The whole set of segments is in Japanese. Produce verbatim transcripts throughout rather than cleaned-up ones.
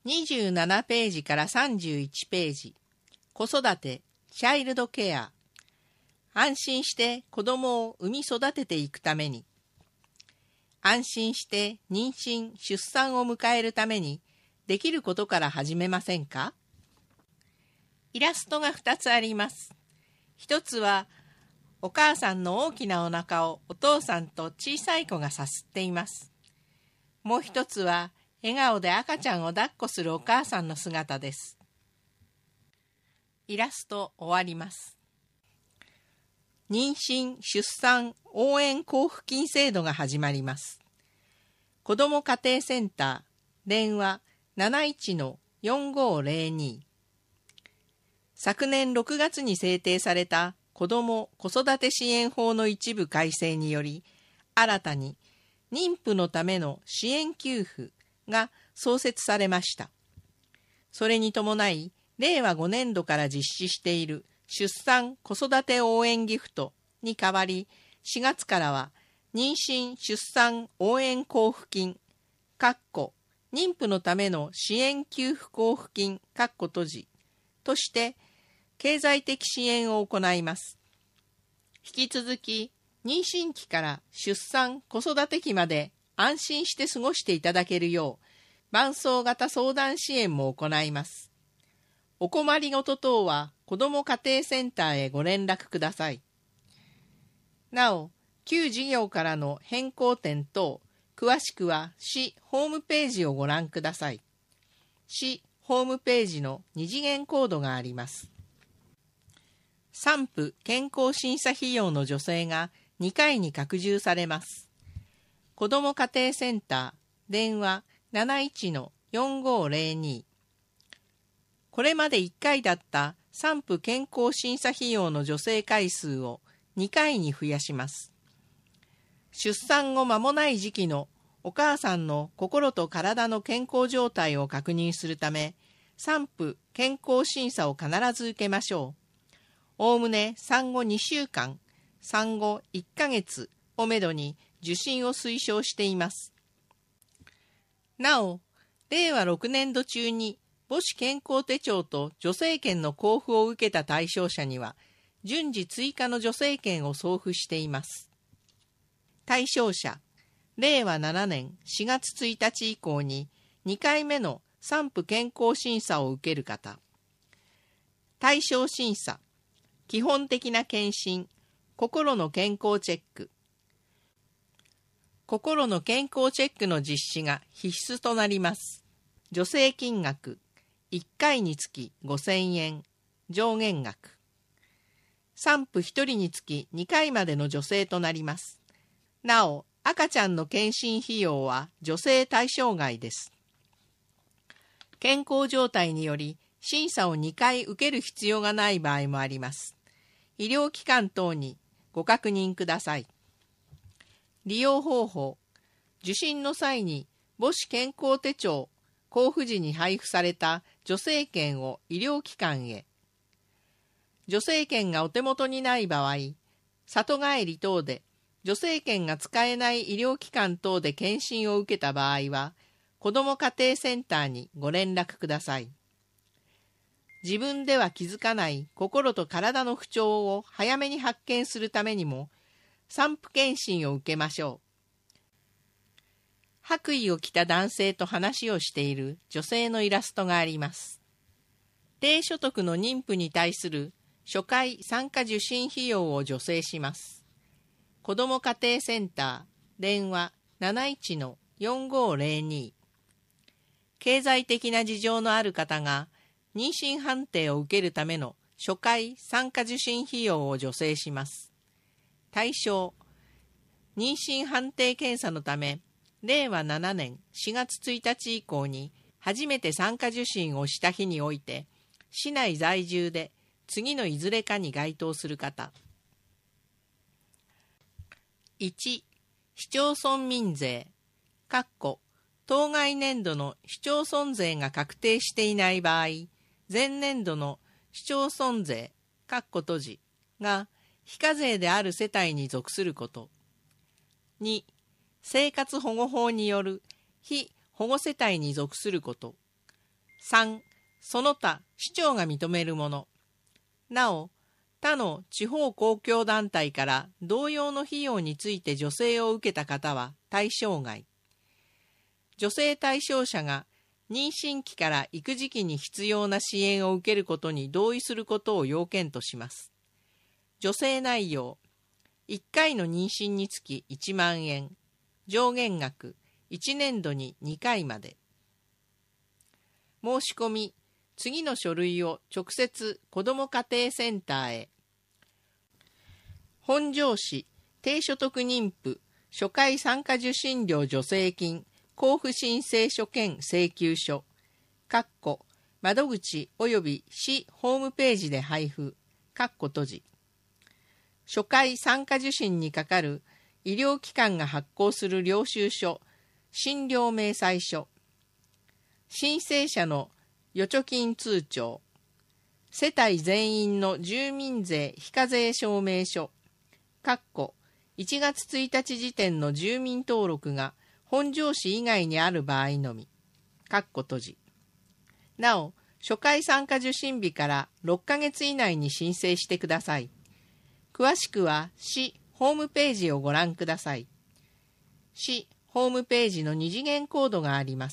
にじゅうななページからさんじゅういちページ、子育て、チャイルドケア。安心して子供を産み育てていくために、安心して妊娠・出産を迎えるために、できることから始めませんか？イラストがふたつあります。ひとつは、お母さんの大きなお腹をお父さんと小さい子がさすっています。もうひとつは、笑顔で赤ちゃんを抱っこするお母さんの姿です。イラスト終わります。妊娠・出産応援交付金制度が始まります。子ども家庭センター、電話 なないちのよんごーぜろに。昨年ろくがつに制定された子ども子育て支援法の一部改正により、新たに妊婦のための支援給付が創設されました。それに伴い、れいわごねんどから実施している出産・子育て応援ギフトに代わり、しがつからは妊娠・出産応援交付金、妊婦のための支援給付交付金、閉じとして、経済的支援を行います。引き続き、妊娠期から出産・子育て期まで安心して過ごしていただけるよう、伴走型相談支援も行います。お困りごと等は、子ども家庭センターへご連絡ください。なお、旧事業からの変更点等、詳しくは市ホームページをご覧ください。市ホームページの二次元コードがあります。産婦健康審査費用の助成がにかいに拡充されます。子ども家庭センター、電話 なないちのよんごーぜろに。これまでいっかいだった産婦健康審査費用の助成回数をにかいに増やします。出産後間もない時期のお母さんの心と体の健康状態を確認するため、産婦健康審査を必ず受けましょう。おおむね産後にしゅうかん、産後いっかげつをめどに受診を推奨しています。なお、れいわろくねんど中に母子健康手帳と助成券の交付を受けた対象者には、順次追加の助成券を送付しています。対象者、れいわななねんしがつついたち以降ににかいめの産婦健康審査を受ける方。対象審査、基本的な検診、心の健康チェック。心の健康チェックの実施が必須となります。助成金額、いっかいにつきごせんえん、上限額。産婦ひとりにつきにかいまでの助成となります。なお、赤ちゃんの検診費用は助成対象外です。健康状態により審査をにかい受ける必要がない場合もあります。医療機関等にご確認ください。利用方法、受診の際に母子健康手帳、交付時に配布された助成券を医療機関へ。助成券がお手元にない場合、里帰り等で助成券が使えない医療機関等で検診を受けた場合は、子ども家庭センターにご連絡ください。自分では気づかない心と体の不調を早めに発見するためにも、産婦検診を受けましょう。白衣を着た男性と話をしている女性のイラストがあります。低所得の妊婦に対する初回産科受診費用を助成します。子ども家庭センター、電話 なないちのよんごーぜろに。経済的な事情のある方が妊娠判定を受けるための初回産科受診費用を助成します。対象、妊娠判定検査のため、れいわななねんしがつついたち以降に初めて産科受診をした日において、市内在住で次のいずれかに該当する方。いち、市町村民税、当該年度の市町村税が確定していない場合、前年度の市町村税、閉じが非課税である世帯に属すること。に、生活保護法による非保護世帯に属すること。 さん、その他市長が認めるもの。なお、他の地方公共団体から同様の費用について助成を受けた方は対象外。助成対象者が妊娠期から育児期に必要な支援を受けることに同意することを要件とします。助成内容、いっかいの妊娠につきいちまんえん、上限額いちねんどににかいまで。申し込み、次の書類を直接子ども家庭センターへ。本庄市低所得妊婦初回産科受診料助成金交付申請書兼請求書窓口及び市ホームページで配布閉じ。初回産科受診にかかる医療機関が発行する領収書診療明細書、申請者の預貯金通帳、世帯全員の住民税非課税証明書いちがつついたち時点の住民登録が本庄市以外にある場合のみ閉じ。なお、初回産科受診日からろっかげつ以内に申請してください。詳しくは市ホームページをご覧ください。市ホームページの二次元コードがあります。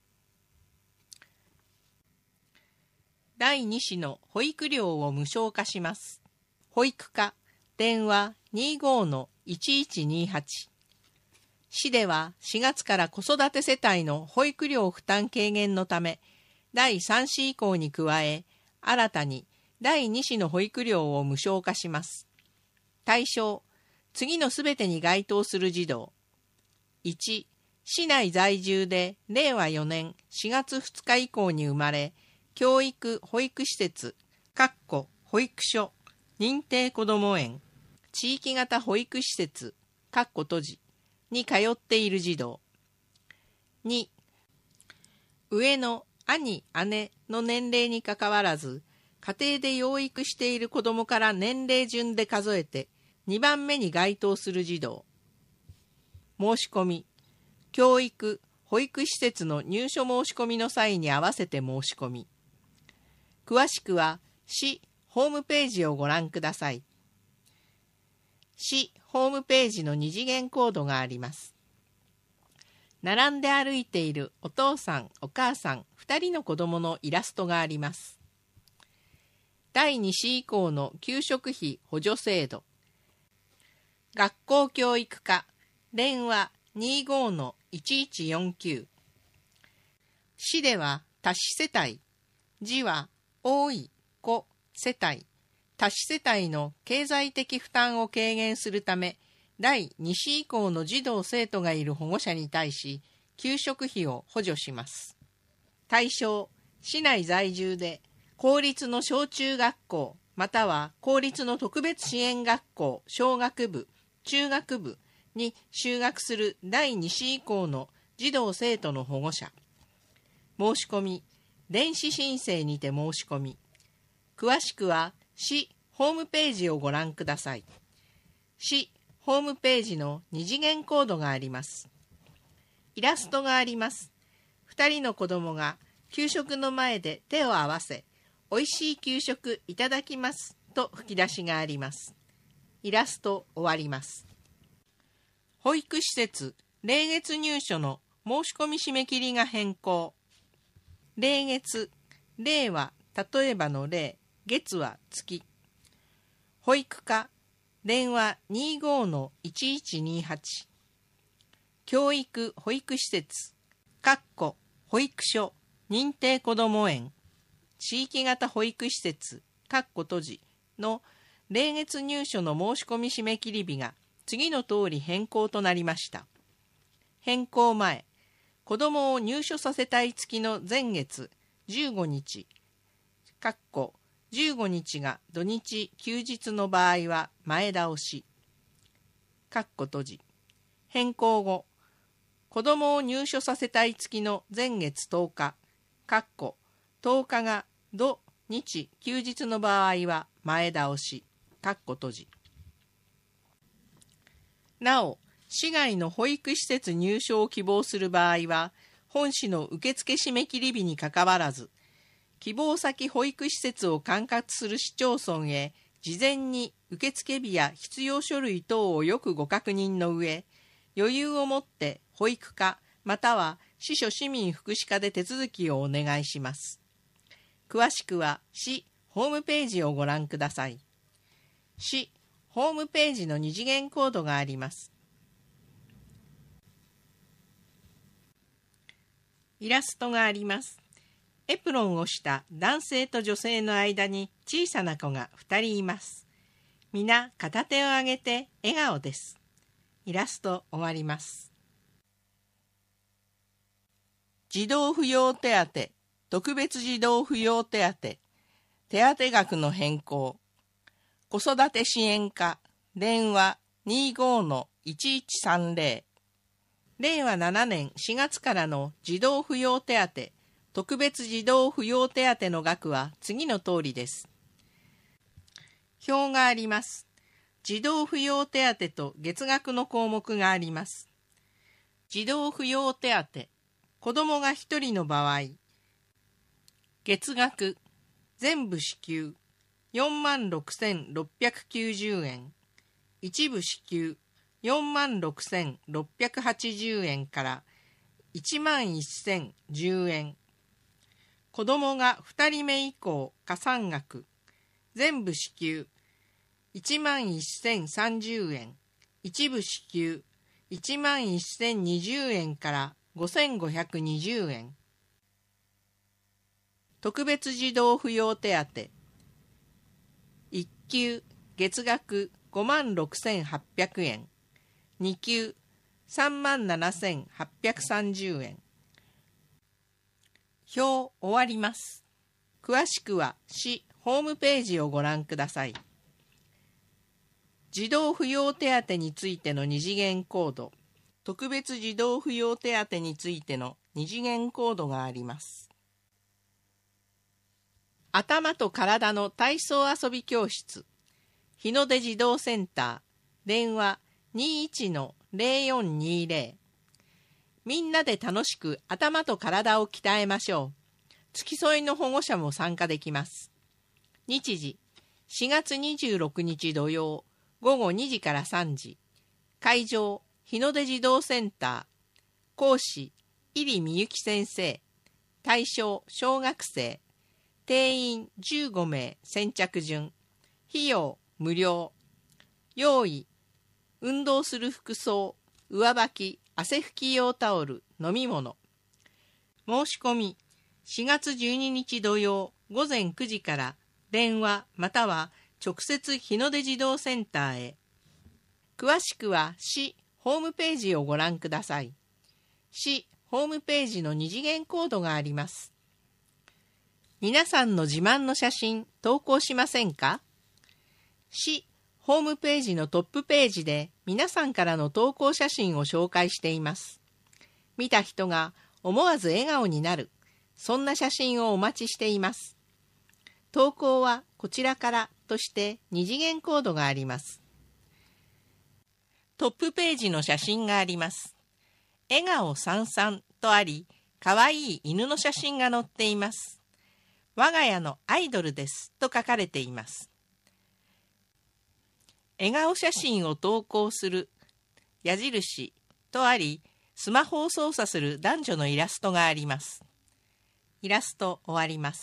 だいに子の保育料を無償化します。保育課電話 にじゅうごのいちいちにはち。市ではしがつから子育て世帯の保育料負担軽減のため、だいさん子以降に加え、新たにだいに子の保育料を無償化します。対象、次のすべてに該当する児童。いち、市内在住でれいわよねんしがつふつか以降に生まれ、教育保育施設、保育所、認定こども園、地域型保育施設、閉じに通っている児童。に、上の兄、姉の年齢にかかわらず、家庭で養育している子どもから年齢順で数えてにばんめに該当する児童。申し込み、教育保育施設の入所申し込みの際に合わせて申し込み。詳しくは市ホームページをご覧ください。市ホームページの二次元コードがあります。並んで歩いているお父さん、お母さん、ふたりの子供のイラストがあります。だいに子以降の給食費補助制度。学校教育課電話 にじゅうごのいちいちよんきゅう。市では多子世帯、児は多い子世帯、多子世帯の経済的負担を軽減するため、だいに子以降の児童生徒がいる保護者に対し、給食費を補助します。対象、市内在住で、公立の小中学校、または公立の特別支援学校、小学部、中学部に就学するだいに子以降の児童生徒の保護者。申し込み、電子申請にて申し込み。詳しくは市ホームページをご覧ください。市ホームページの二次元コードがあります。イラストがあります。ふたりの子供が給食の前で手を合わせ、おいしい給食いただきますと吹き出しがあります。イラスト終わります。保育施設例月入所の申し込み締め切りが変更。例月、例は例えばの例、月は月。保育課電話 にじゅうごのいちいちにはち。教育保育施設保育所認定こども園地域型保育施設閉じの例月入所の申し込み締め切り日が次の通り変更となりました。変更前、子どもを入所させたい月の前月じゅうごにちじゅうごにちが土日休日の場合は前倒し閉じ。変更後、子どもを入所させたい月の前月とおかとおかが土日休日の場合は前倒し閉じ。なお、市外の保育施設入所を希望する場合は、 本市の受付締め切り日にかかわらず、希望先保育施設を管轄する市町村へ事前に受付日や必要書類等をよくご確認の上、余裕をもって保育課または市所市民福祉課で手続きをお願いします。詳しくは市ホームページをご覧ください。市ホームページの二次元コードがあります。イラストがあります。エプロンをした男性と女性の間に小さな子がふたりいます。みな片手を上げて笑顔です。イラスト終わります。児童扶養手当、特別児童扶養手当、手当額の変更、子育て支援課、電話 にじゅうごのいちいちさんぜろ、れいわななねんしがつからの児童扶養手当、特別児童扶養手当の額は次の通りです。表があります。児童扶養手当と月額の項目があります。児童扶養手当、子どもがひとりの場合、月額、全部支給、よんまんろくせんろっぴゃくきゅうじゅうえん、一部支給、よんまんろくせんろっぴゃくはちじゅうえんからいちまんせんじゅうえん、子どもがふたりめ以降加算額、全部支給、いちまんせんさんじゅうえん、一部支給、いちまんせんにじゅうえんからごせんごひゃくにじゅうえん。特別児童扶養手当、いっ級月額ごまんろくせんはっぴゃくえん、に級さんまんななせんはっぴゃくさんじゅうえん。表終わります。詳しくは市ホームページをご覧ください。児童扶養手当についての二次元コード、特別児童扶養手当についての二次元コードがあります。頭と体の体操遊び教室、日の出児童センター、電話 にじゅういちのぜろよんにじゅう。みんなで楽しく頭と体を鍛えましょう。付き添いの保護者も参加できます。日時、しがつにじゅうろくにち土曜、ごごにじからさんじ。会場、日の出児童センター。講師、入美由紀先生。対象、小学生。定員じゅうごめい先着順。費用、無料。用意、運動する服装、上履き、汗拭き用タオル、飲み物。申し込み、しがつじゅうににち土曜ごぜんくじから電話または直接日の出児童センターへ。詳しくは市ホームページをご覧ください。市ホームページの二次元コードがあります。皆さんの自慢の写真投稿しませんか？市ホームページのトップページで皆さんからの投稿写真を紹介しています。見た人が思わず笑顔になる、そんな写真をお待ちしています。投稿はこちらからとして二次元コードがあります。トップページの写真があります。笑顔さんさんとあり、かわいい犬の写真が載っています。我が家のアイドルですと書かれています。笑顔写真を投稿する矢印とあり、スマホを操作する男女のイラストがあります。イラスト終わります。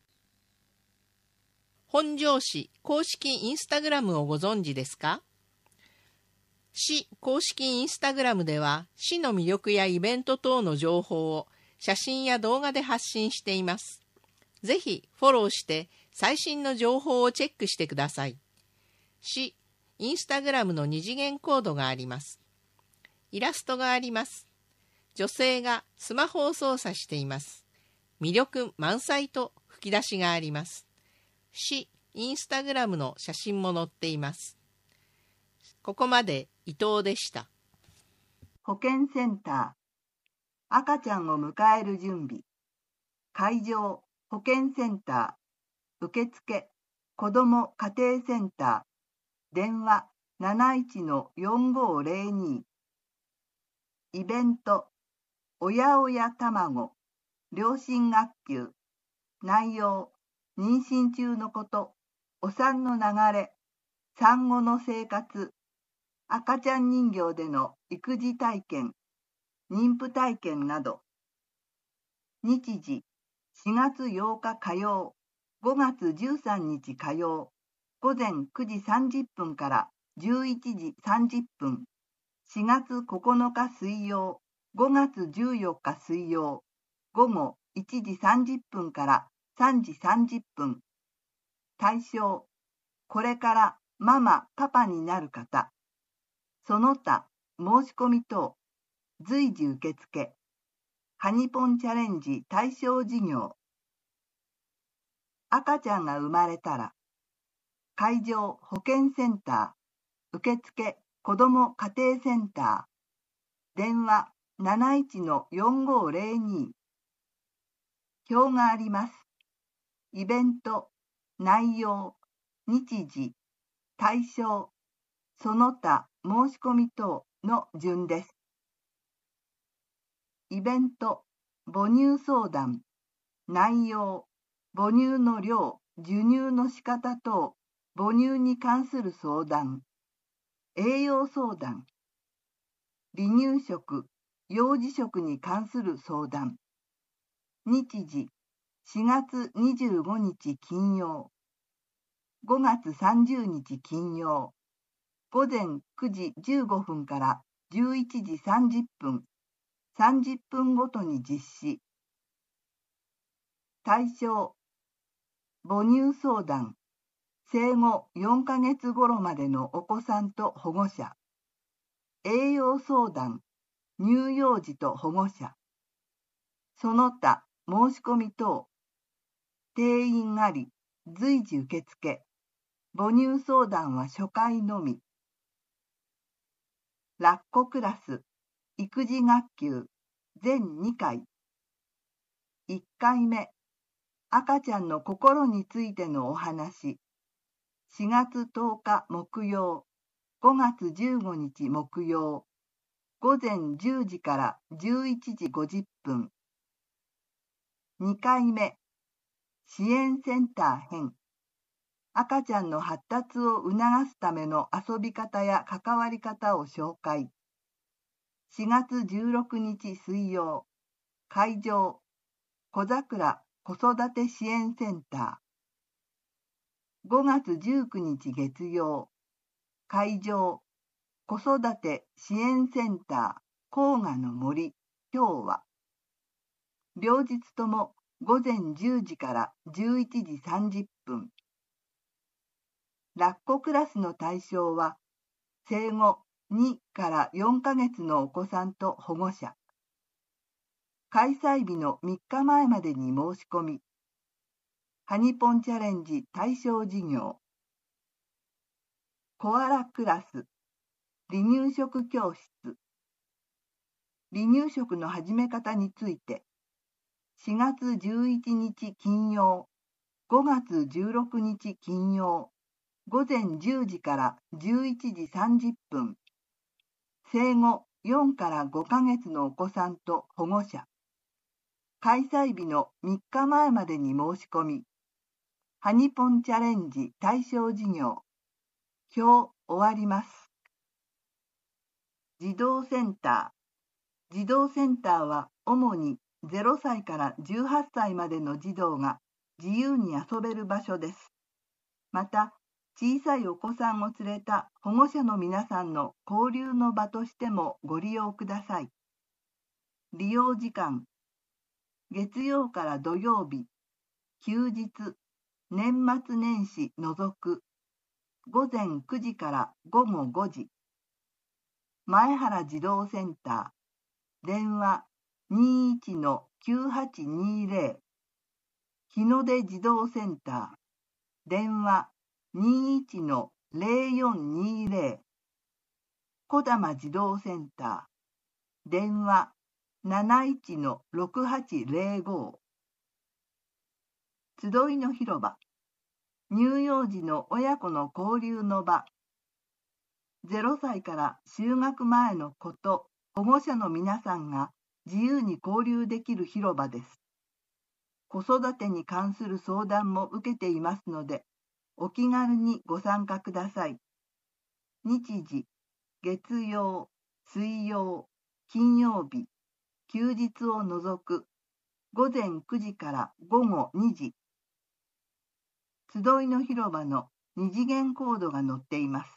本庄市公式インスタグラムをご存知ですか？市公式インスタグラムでは市の魅力やイベント等の情報を写真や動画で発信しています。ぜひフォローして最新の情報をチェックしてください。市インスタグラムの二次元コードがあります。イラストがあります。女性がスマホを操作しています。魅力満載と吹き出しがあります。市インスタグラムの写真も載っています。ここまで伊藤でした。 保健センター、赤ちゃんを迎える準備。会場、保健センター。受付、子ども家庭センター。電話 なないちのよんごぜろに。イベント、 親親卵、両親学級、内容、妊娠中のこと、お産の流れ、産後の生活、赤ちゃん人形での育児体験、妊婦体験など。日時、しがつようか火曜、ごがつじゅうさんにち火曜、午前くじさんじゅっぷんからじゅういちじさんじゅっぷん、しがつここのか水曜、ごがつじゅうよっか水曜、午後いちじさんじゅっぷんからさんじさんじゅっぷん。対象、これからママ・パパになる方。その他、申し込み等、随時受付。ハニポンチャレンジ対象事業。赤ちゃんが生まれたら、会場保健センター、受付子ども家庭センター、電話 なないちのよんごーぜろに。表があります。イベント、内容、日時、対象、その他申し込み等の順です。イベント、母乳相談、内容、母乳の量、授乳の仕方等、母乳に関する相談、栄養相談、離乳食、幼児食に関する相談。日時、しがつにじゅうごにち金曜、ごがつさんじゅうにち金曜、午前くじじゅうごふんからじゅういちじさんじゅっぷん、さんじゅっぷんごとに実施。対象、母乳相談、生後よんかげつ頃までのお子さんと保護者。栄養相談、乳幼児と保護者。その他申し込み等。定員あり、随時受付。母乳相談は初回のみ。ラッコクラス、育児学級、全にかい。いっかいめ、赤ちゃんの心についてのお話。しがつとおか木曜、ごがつじゅうごにち木曜、午前じゅうじからじゅういちじごじゅっぷん。にかいめ、支援センター編。赤ちゃんの発達を促すための遊び方や関わり方を紹介。しがつじゅうろくにち水曜、会場、小桜子育て支援センター。ごがつじゅうくにち月曜、会場、子育て支援センター黄河の森今日は。両日ともごぜんじゅうじからじゅういちじさんじゅっぷん。ラッコクラスの対象は、生後にからよんかげつのお子さんと保護者。開催日のみっかまえまでに申し込み。ハニポンチャレンジ対象事業。コアラクラス、離乳食教室。離乳食の始め方について、しがつじゅういちにち金曜、ごがつじゅうろくにち金曜、ごぜんじゅうじからじゅういちじさんじゅっぷん。生後よんからごかげつのお子さんと保護者。開催日のみっかまえまでに申し込み。ハニポンチャレンジ対象事業。表終わります。児童センター。児童センターは主にゼロさいからじゅうはっさいまでの児童が自由に遊べる場所です。また、小さいお子さんを連れた保護者の皆さんの交流の場としてもご利用ください。利用時間、月曜から土曜日、休日、年末年始除く、ごぜんくじからごごごじ。前原児童センター、電話 にいちのきゅうはちにぜろ。日の出児童センター、電話 にいちのぜろよんにぜろ。小玉児童センター、電話 なないちのろくはちぜろご。集いの広場、乳幼児の親子の交流の場。ゼロさいから就学前の子と保護者の皆さんが自由に交流できる広場です。子育てに関する相談も受けていますので、お気軽にご参加ください。日時、月曜、水曜、金曜日、休日を除く、ごぜんくじからごごにじ。集いの広場の二次元コードが載っています。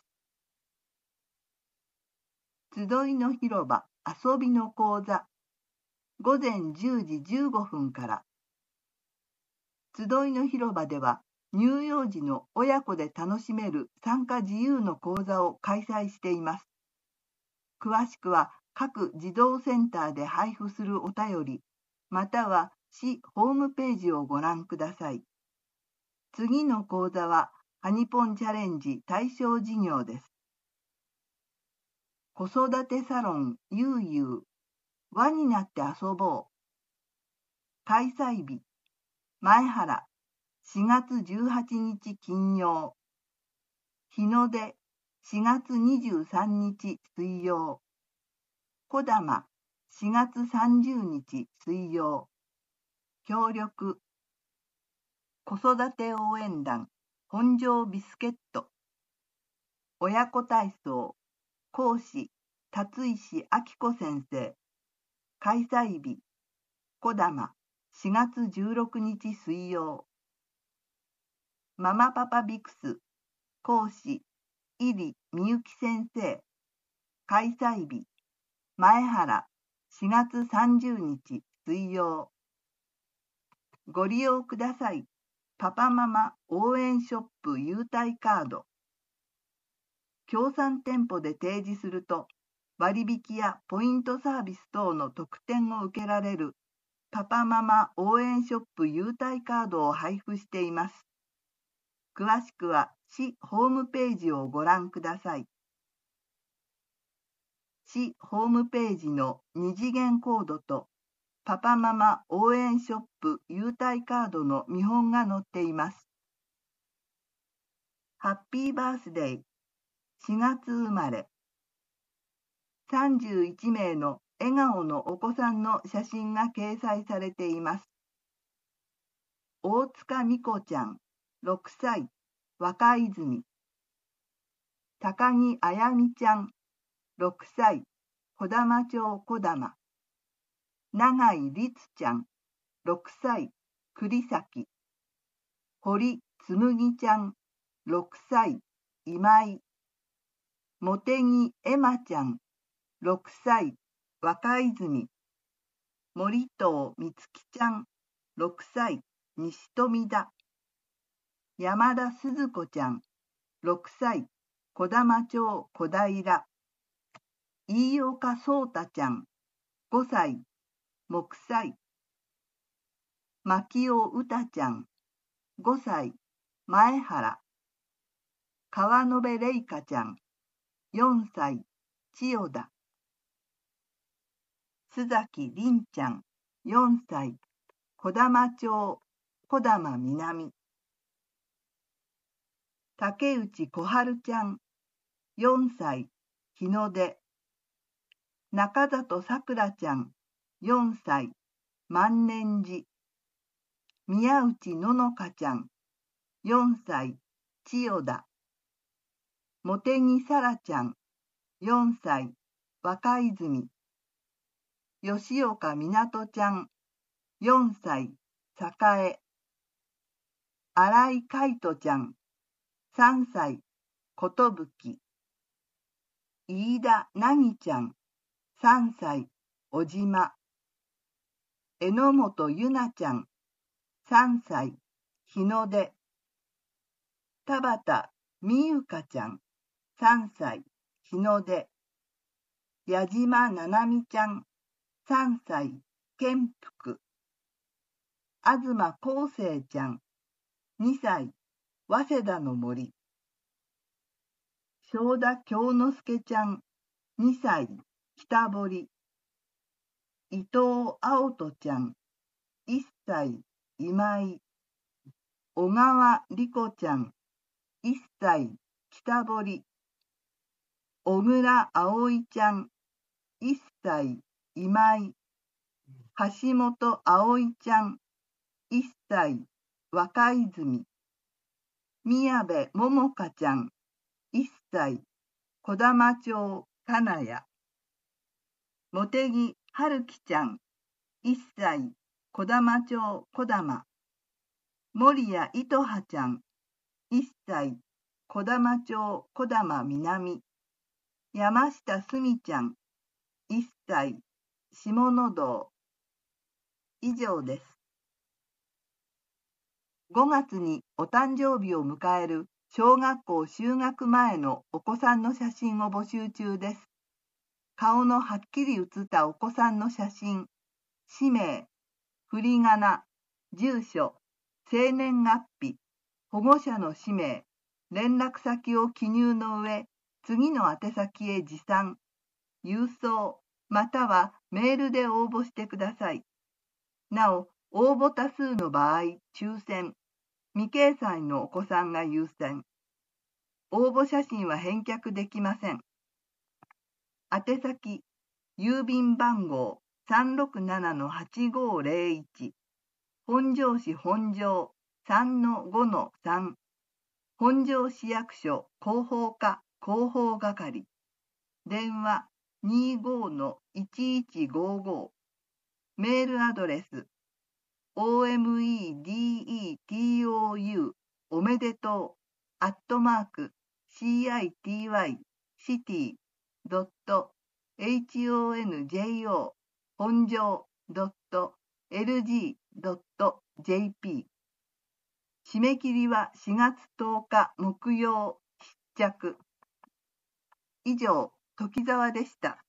集いの広場遊びの講座、ごぜんじゅうじじゅうごふんから。集いの広場では、乳幼児の親子で楽しめる参加自由の講座を開催しています。詳しくは各児童センターで配布するお便り、または市ホームページをご覧ください。次の講座は、ハニポンチャレンジ対象事業です。子育てサロンゆうゆう、輪になって遊ぼう。開催日、前原、しがつじゅうはちにち金曜。日の出、しがつにじゅうさんにち水曜。こだま、しがつさんじゅうにち水曜。協力、子育て応援団、本庄ビスケット。親子体操、講師、辰石明子先生。開催日、こだま、しがつじゅうろくにち水曜。ママパパビクス、講師、入みゆき先生。開催日、前原、しがつさんじゅうにち水曜。ご利用ください。パパママ応援ショップ優待カード。協賛店舗で提示すると、割引やポイントサービス等の特典を受けられるパパママ応援ショップ優待カードを配布しています。詳しくは市ホームページをご覧ください。市ホームページの二次元コードとパパママ応援ショップ優待カードの見本が載っています。ハッピーバースデー、しがつ生まれ。さんじゅういちめいの笑顔のお子さんの写真が掲載されています。大塚美子ちゃん、ろくさい、若泉。高木あやみちゃん、ろくさい、児玉町児玉。永井律ちゃん、ろくさい、栗崎。堀つむぎちゃん、ろくさい、今井。茂木エマちゃん、ろくさい、若泉。森藤美月ちゃん、ろくさい、西富田。山田鈴子ちゃん、ろくさい、児玉町小平。飯岡聡太ちゃん、ごさい、木西。牧尾歌ちゃん、ごさい、前原。川野辺玲香ちゃん、よんさい、千代田。須崎凛ちゃん、よんさい、児玉町児玉南。竹内小春ちゃん、よんさい、日の出。中里さくらちゃん、よんさい、万年寺。宮内ののかちゃん、よんさい、千代田。茂木さらちゃん、よんさい、若泉。吉岡みなとちゃん、よんさい、栄。新井海斗ちゃん、さんさい、ことぶき。飯田なぎちゃん、さんさい、小島。榎本ゆなちゃん、さんさい、日の出。田畑美優香ちゃん、さんさい、日の出。矢島ななみちゃん、さんさい、健福。東康生ちゃん、にさい、早稲田の森。正田京之介ちゃん、にさい、北堀。伊藤青人ちゃん、いっさい、今井。小川莉子ちゃん、いっさい、北堀。小倉葵ちゃん、いっさい、今井。 橋本葵ちゃん、いっさい、若泉。宮部桃香ちゃん、いっさい、児玉町、金谷。茂木春樹ちゃん、いっさい、児玉町、児玉。守谷糸葉ちゃん、いっさい、児玉町、児玉南。山下すみちゃん、いっさい、下野道。以上です。ごがつにお誕生日を迎える小学校就学前のお子さんの写真を募集中です。顔のはっきり写ったお子さんの写真、氏名、振り仮名、住所、生年月日、保護者の氏名、連絡先を記入の上、次の宛先へ持参、郵送、またはメールで応募してください。なお、応募多数の場合、抽選、未掲載のお子さんが優先。応募写真は返却できません。宛先、郵便番号 さんろくななのはちごぜろいち、本庄市本庄 さんのごのさん、本庄市役所広報課広報係、電話 にじゅうごのいちいちごご、メールアドレス オーエムイーディーイーティーオーユー おめでとうアットマーク シーアイティーワイ シティ ドット エイチオーエヌジェイオー 本庄 ドット エルジー ドット ジェーピー。 締め切りはしがつとおか木曜必着。以上、時澤でした。